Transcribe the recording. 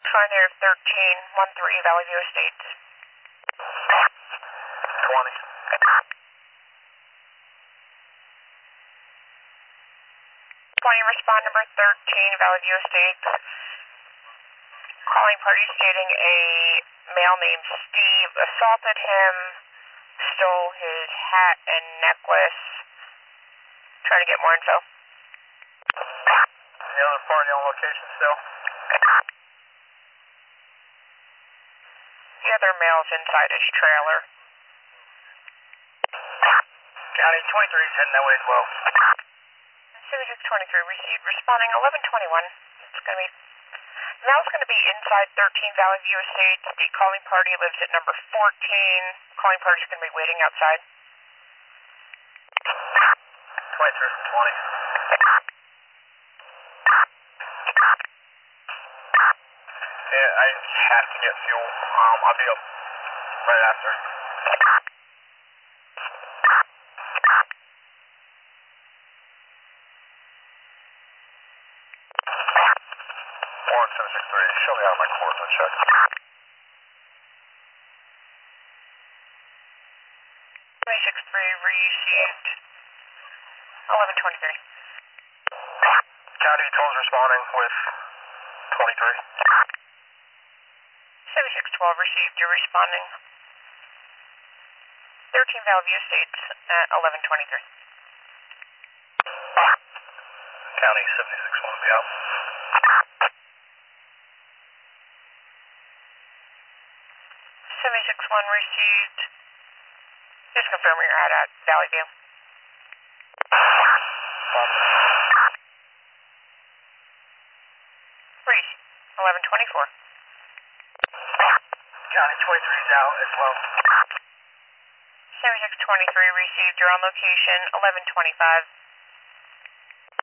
Native 13, 13, Valley View Estates. 20. 20, respond number 13, Valley View Estates. Calling party stating a male named Steve assaulted him, stole his hat and necklace. Trying to get more info. The other party on location still? The other male's inside his trailer. County 23 is heading that way as well. 7623 received, responding 1121. It's going to be, male's going to be inside 13 Valley View Estates. The calling party lives at number 14. Calling party's going to be waiting outside. 23 from 20. Yeah, I have to get fuel. I'll be up right after. 763, show me out of my coordinate check. 363 received 1123. County 12 is responding with 23. 7612 received, you're responding 13 Valley View Estates at 1123. County 76 want to be out. 761 received. Just confirm you're out at Valley View. Reese, 1124. County 23 is out as well. 7623 received, you're on location 1125.